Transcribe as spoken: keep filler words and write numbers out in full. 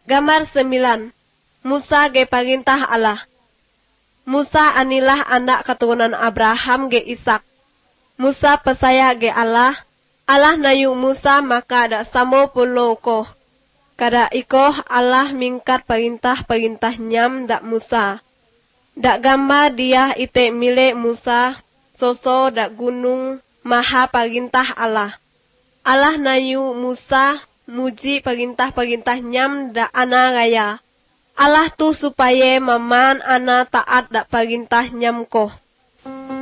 Gambar sembilan. Musa ge perintah Allah. Musa anilah anak keturunan Abraham ge Ishak. Musa percaya ge Allah. Allah nayu Musa maka ada samo pulau ko. Kada ikoh Allah mingkat perintah-perintah nyam dak Musa. Dak gambar dia ite milik Musa, soso dak gunung maha perintah Allah. Allah nayu Musa muji perintah-perintah nyam dak ana raya. Allah tu supaya maman ana taat dak perintah nyam ko.